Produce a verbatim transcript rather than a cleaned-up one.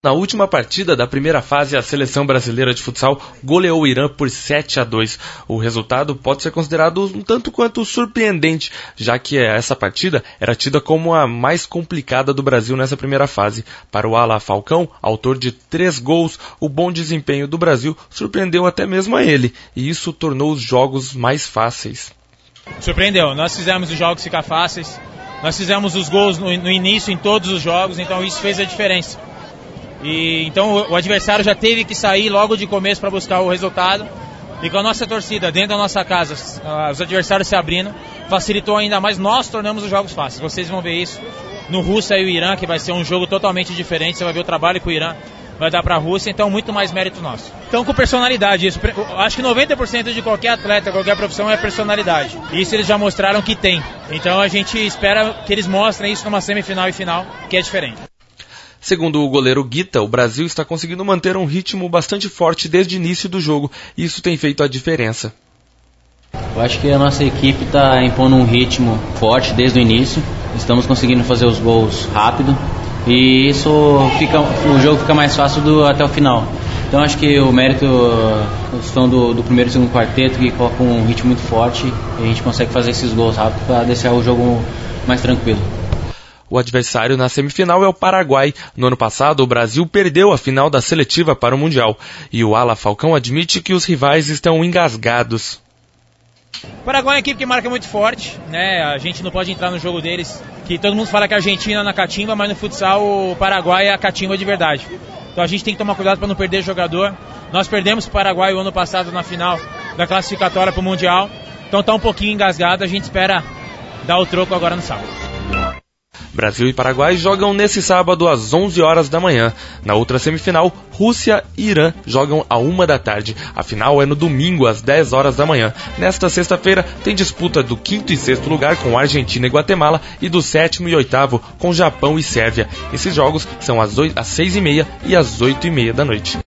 Na última partida da primeira fase, a seleção brasileira de futsal goleou o Irã por sete a dois. O resultado pode ser considerado um tanto quanto surpreendente, já que essa partida era tida como a mais complicada do Brasil nessa primeira fase. Para o Ala Falcão, autor de três gols, o bom desempenho do Brasil surpreendeu até mesmo a ele, e isso tornou os jogos mais fáceis. Surpreendeu, nós fizemos os jogos ficar fáceis, nós fizemos os gols no, no início em todos os jogos, então isso fez a diferença. E, então o, o adversário já teve que sair logo de começo para buscar o resultado, e com a nossa torcida dentro da nossa casa, uh, os adversários se abrindo, facilitou ainda mais, nós tornamos os jogos fáceis. Vocês vão ver isso no Rússia e o Irã, que vai ser um jogo totalmente diferente, você vai ver o trabalho que o Irã vai dar para a Rússia, então muito mais mérito nosso. Então com personalidade, isso, acho que noventa por cento de qualquer atleta, qualquer profissão é personalidade. Isso eles já mostraram que tem. Então a gente espera que eles mostrem isso numa semifinal e final, que é diferente. Segundo o goleiro Guita, o Brasil está conseguindo manter um ritmo bastante forte desde o início do jogo, e isso tem feito a diferença. Eu acho que a nossa equipe está impondo um ritmo forte desde o início, estamos conseguindo fazer os gols rápido, e isso fica, o jogo fica mais fácil do, até o final. Então acho que o mérito estão do, do primeiro e segundo quarteto, que colocam um ritmo muito forte, e a gente consegue fazer esses gols rápidos para deixar o jogo mais tranquilo. O adversário na semifinal é o Paraguai. No ano passado, o Brasil perdeu a final da seletiva para o Mundial. E o Ala Falcão admite que os rivais estão engasgados. O Paraguai é uma equipe que marca muito forte, né? A gente não pode entrar no jogo deles, que todo mundo fala que a Argentina é na catimba, mas no futsal o Paraguai é a catimba de verdade. Então a gente tem que tomar cuidado para não perder jogador. Nós perdemos o Paraguai o ano passado na final da classificatória para o Mundial. Então está um pouquinho engasgado, a gente espera dar o troco agora no sábado. Brasil e Paraguai jogam nesse sábado às onze horas da manhã. Na outra semifinal, Rússia e Irã jogam à uma da tarde. A final é no domingo às dez horas da manhã. Nesta sexta-feira tem disputa do quinto e sexto lugar com Argentina e Guatemala e do sétimo e oitavo com Japão e Sérvia. Esses jogos são às, oito, às seis e meia e às oito e meia da noite.